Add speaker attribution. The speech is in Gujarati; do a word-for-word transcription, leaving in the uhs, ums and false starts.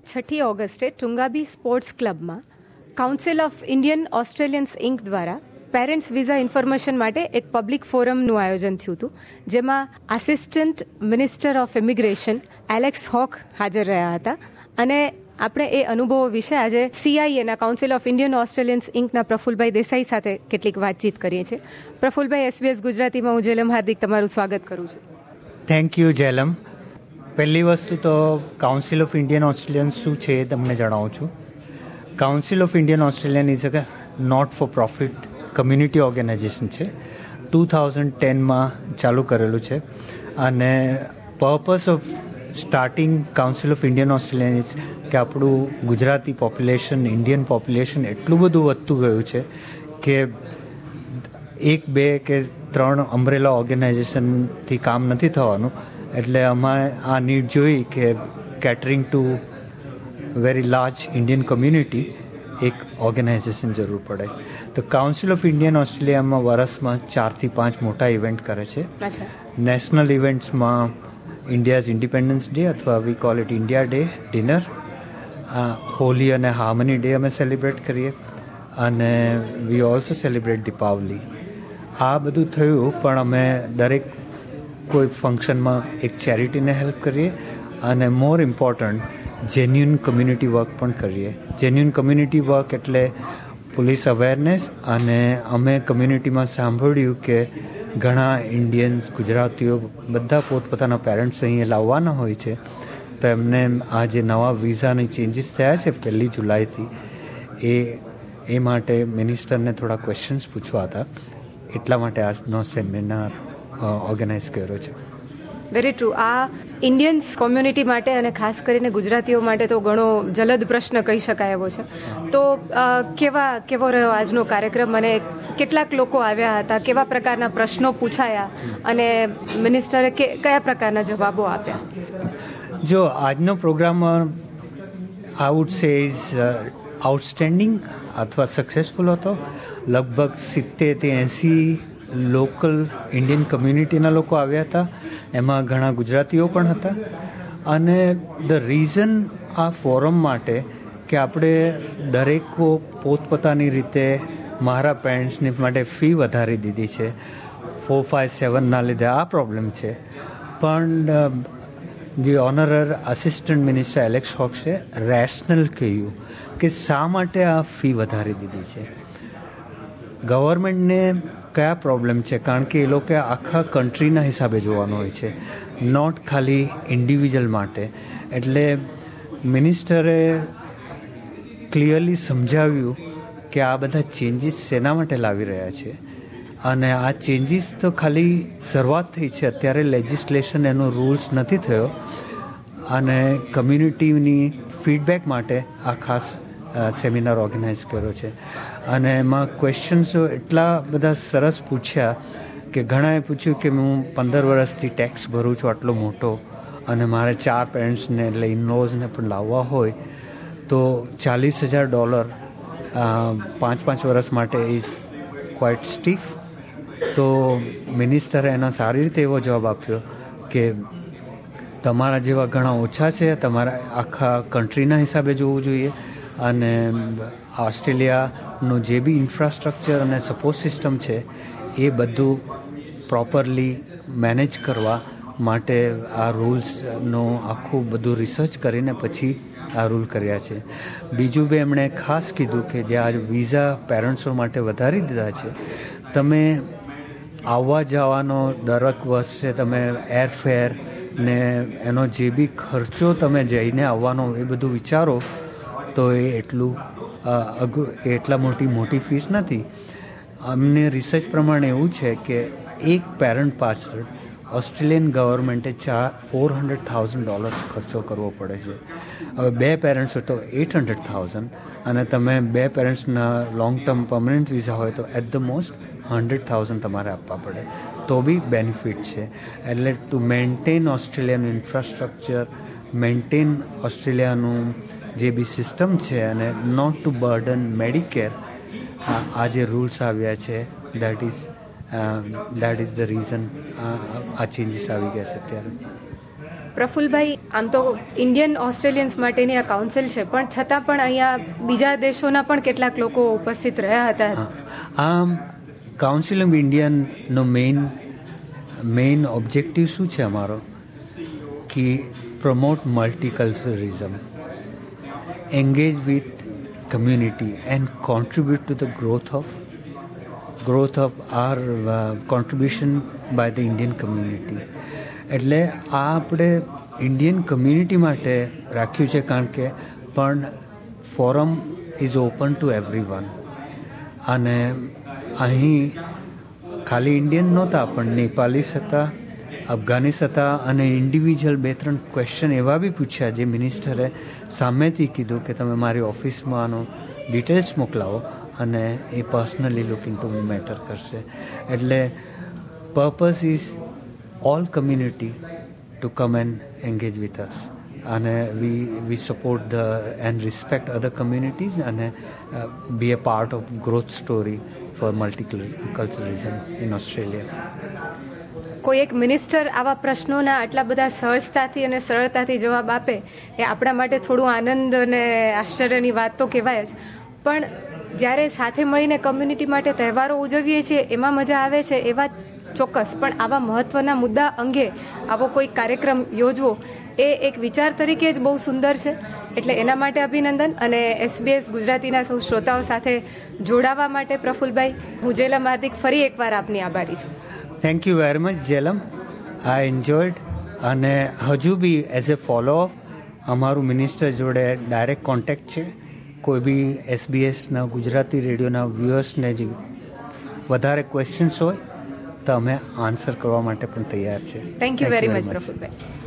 Speaker 1: છઠ્ઠી ઓગસ્ટે ટુંગાબી સ્પોર્ટ્સ ક્લબમાં council of Indian Australians Inc દ્વારા પેરેન્ટ્સ વિઝા ઇન્ફોર્મેશન માટે એક પબ્લિક ફોરમનું આયોજન થયું હતું, જેમાં assistant minister of immigration Alex Hawke હાજર રહ્યા હતા. અને આપણે એ અનુભવો વિશે આજે સીઆઈએના કાઉન્સિલ ઓફ ઇન્ડિયન ઓસ્ટ્રેલિયન્સ ઇન્કના પ્રફુલભાઈ દેસાઈ સાથે કેટલીક વાતચીત કરીએ છીએ. પ્રફુલભાઈ, એસબીએસ ગુજરાતીમાં હું જેલમ હાર્દિક તમારું સ્વાગત કરું છું.
Speaker 2: Thank you Jhelum. પહેલી વસ્તુ તો કાઉન્સિલ ઓફ ઇન્ડિયન ઓસ્ટ્રેલિયન શું છે એ તમને જણાવું છું. Council of Indian Australian is a not for profit community organization છે. ટુ થાઉઝન્ડ ટેનમાં ચાલુ કરેલું છે અને purpose of starting council of Indian Australian is કે આપણું ગુજરાતી પોપ્યુલેશન, ઇન્ડિયન પોપ્યુલેશન એટલું બધું વધતું ગયું છે કે એક બે કે ત્રણ અમ્બ્રેલા ઓર્ગેનાઇઝેશનથી કામ નથી થવાનું. એટલે અમારે આ નીડ જોઈ કે catering to very large Indian community એક ઓર્ગેનાઇઝેશન જરૂર પડે. તો કાઉન્સિલ ઓફ ઇન્ડિયન ઓસ્ટ્રેલિયામાં વર્ષમાં ચારથી પાંચ મોટા ઇવેન્ટ કરે છે. નેશનલ ઇવેન્ટ્સમાં ઇન્ડિયાઝ ઇન્ડિપેન્ડન્સ ડે અથવા we call it India day dinner, Holi અને હાર્મની ડે અમે સેલિબ્રેટ કરીએ અને વી ઓલ્સો સેલિબ્રેટ દીપાવલી. આ બધું થયું, પણ અમે દરેક કોઈ ફંક્શનમાં એક ચેરિટીને હેલ્પ કરીએ અને more important genuine community work પણ કરીએ. જેન્યુન કમ્યુનિટી વર્ક એટલે પોલીસ અવેરનેસ, અને અમે કમ્યુનિટીમાં સાંભળ્યું કે ઘણા ઇન્ડિયન્સ, ગુજરાતીઓ બધા પોતપોતાના પેરેન્ટ્સ અહીંયા લાવવાના હોય છે, તો એમને આ જે નવા વિઝાની ચેન્જીસ થયા છે પહેલી જુલાઈથી, એ એ માટે મિનિસ્ટરને થોડા ક્વેશ્ચન્સ પૂછવા હતા. એટલા માટે આજનો સેમિનાર ઓર્ગેનાઇઝ કર્યો છે.
Speaker 1: Very true. આ ઇન્ડિયન્સ કોમ્યુનિટી માટે અને ખાસ કરીને ગુજરાતીઓ માટે તો ઘણો જલદ પ્રશ્ન કહી શકાય એવો છે. તો કેવા કેવો રહ્યો આજનો કાર્યક્રમ અને કેટલાક લોકો આવ્યા હતા, કેવા પ્રકારના પ્રશ્નો પૂછાયા અને મિનિસ્ટરે કયા પ્રકારના જવાબો આપ્યા?
Speaker 2: જો આજનો programme I would say is outstanding અથવા સક્સેસફુલ હતો. લગભગ સિત્તેરથી એંસી લોકલ ઇન્ડિયન કમ્યુનિટીના લોકો આવ્યા હતા, એમાં ઘણા ગુજરાતીઓ પણ હતા. અને ધ રીઝન આ ફોરમ માટે કે આપણે દરેકો પોતપોતાની રીતે મારા પેરેન્ટ્સની માટે ફી વધારી દીધી છે. ફોર ફાઇવ સેવનના લીધે આ પ્રોબ્લેમ છે. પણ the honour assistant minister Alex હોક્સે રેશનલ કહ્યું કે શા માટે આ ફી વધારી દીધી છે. ગવર્મેન્ટને કયા પ્રોબ્લેમ છે, કારણ કે એ લોકો આખા કન્ટ્રીના હિસાબે જોવાનું હોય છે, નોટ ખાલી ઇન્ડિવિજ્યુઅલ માટે. એટલે મિનિસ્ટરે ક્લિયરલી સમજાવ્યું કે આ બધા ચેન્જીસ શેના માટે લાવી રહ્યા છે. અને આ ચેન્જીસ તો ખાલી શરૂઆત થઈ છે, અત્યારે લેજિસ્લેશન એનો રૂલ્સ નથી થયો, અને કમ્યુનિટીની ફીડબેક માટે આ ખાસ સેમિનાર ઓર્ગેનાઇઝ કર્યો છે. અને એમાં ક્વેશ્ચન્સો એટલા બધા સરસ પૂછ્યા કે ઘણાએ પૂછ્યું કે હું પંદર વર્ષથી ટેક્સ ભરું છું આટલો મોટો, અને મારે ચાર પેરેન્ટ્સને એટલે ઇનલોઝને પણ લાવવા હોય તો ચાલીસ હજાર ડોલર પાંચ પાંચ વર્ષ માટે ઇઝ ક્વાઇટ સ્ટીફ. તો મિનિસ્ટરે એનો સારી રીતે એવો જવાબ આપ્યો કે તમારા જેવા ઘણા ઓછા છે, તમારા આખા કન્ટ્રીના હિસાબે જોવું જોઈએ, અને ઓસ્ટ્રેલિયાનું જે બી ઇન્ફ્રાસ્ટ્રક્ચર અને સપોર્ટ સિસ્ટમ છે એ બધું પ્રોપરલી મેનેજ કરવા માટે આ રૂલ્સનું આખું બધું રિસર્ચ કરીને પછી આ રૂલ કર્યા છે. બીજું બી એમણે ખાસ કીધું કે જે આ વિઝા પેરેન્ટ્સો માટે વધારી દીધા છે, તમે આવવા જવાનો દરેક વર્ષે તમે એરફેર ને એનો જે બી ખર્ચો તમે જઈને આવવાનો એ બધું વિચારો તો એ એટલું અઘરું, એટલા મોટી મોટી ફીસ નથી. અમને રિસર્ચ પ્રમાણે એવું છે કે એક પેરેન્ટ પાછળ ઓસ્ટ્રેલિયન ગવર્મેન્ટે ચાર ફોર હંડ્રેડ થાઉઝન્ડ ડોલર્સ ખર્ચો કરવો પડે છે. હવે બે પેરેન્ટ્સ હોય તો એટ હંડ્રેડ થાઉઝન્ડ, અને તમે બે પેરેન્ટ્સના લોંગ ટર્મ પરમનન્ટ વિઝા હોય તો at the most hundred thousand તમારે આપવા પડે, તો બી બેનિફિટ છે. એટલે ટુ મેન્ટેન ઓસ્ટ્રેલિયાનું ઇન્ફ્રાસ્ટ્રક્ચર, મેન્ટેન ઓસ્ટ્રેલિયાનું જે બી સિસ્ટમ છે, અને નોટ ટુ બર્ડન મેડિકેર, આ જે રૂલ્સ આવ્યા છે that is that is the reason આ ચેન્જીસ આવી ગયા છે અત્યારે.
Speaker 1: પ્રફુલભાઈ, આમ તો ઇન્ડિયન ઓસ્ટ્રેલિયન્સ માટેની આ કાઉન્સિલ છે, પણ છતાં પણ અહીંયા બીજા દેશોના પણ કેટલાક લોકો ઉપસ્થિત રહ્યા હતા.
Speaker 2: આમ કાઉન્સિલ ઓફ ઇન્ડિયનનો મેઇન મેઇન ઓબ્જેક્ટિવ શું છે અમારો કે promote multiculturalism, engage with community and contribute to the growth of growth of our uh, contribution by the Indian community. એટલે આ આપણે ઇન્ડિયન કમ્યુનિટી માટે રાખ્યું છે, કારણ કે પણ forum is open to everyone. અને અહીં ખાલી ઇન્ડિયન નહોતા, પણ નેપાલીસ હતા, અફઘાનીસ હતા, અને ઇન્ડિવિજ્યુઅલ બે ત્રણ ક્વેશ્ચન એવા બી પૂછ્યા જે મિનિસ્ટરે સામેથી કીધું કે તમે મારી ઓફિસમાં આનો ડિટેલ્સ મોકલાવો અને એ personally look into matter કરશે. એટલે purpose is all community to come and engage with us, અને we we support the and respect other communities અને be a part of growth story for multiculturalism in Australia.
Speaker 1: કોઈ એક મિનિસ્ટર આવા પ્રશ્નોના આટલા બધા સહજતાથી અને સરળતાથી જવાબ આપે એ આપણા માટે થોડું આનંદ અને આશ્ચર્યની વાત તો કહેવાય જ. પણ જ્યારે સાથે મળીને કમ્યુનિટી માટે તહેવારો ઉજવીએ છીએ એમાં મજા આવે છે એ વાત ચોક્કસ, પણ આવા મહત્ત્વના મુદ્દા અંગે આવો કોઈ કાર્યક્રમ યોજવો એ એક વિચાર તરીકે જ બહુ સુંદર છે. એટલે એના માટે અભિનંદન. અને એસબીએસ ગુજરાતીના સૌ શ્રોતાઓ સાથે જોડાવા માટે પ્રફુલભાઈ, હું જેલમ હાર્દિક ફરી એકવાર આપની આભારી છું.
Speaker 2: Thank you very much Jhelum, I enjoyed. અને હજુ બી એઝ એ ફોલોઅપ અમારું મિનિસ્ટર જોડે ડાયરેક્ટ કોન્ટેક્ટ છે. કોઈ બી એસબીએસના ગુજરાતી રેડિયોના વ્યુઅર્સને જે વધારે ક્વેશ્ચન્સ હોય તો અમે આન્સર કરવા માટે પણ તૈયાર છે.
Speaker 1: Thank you very much Prafulbhai.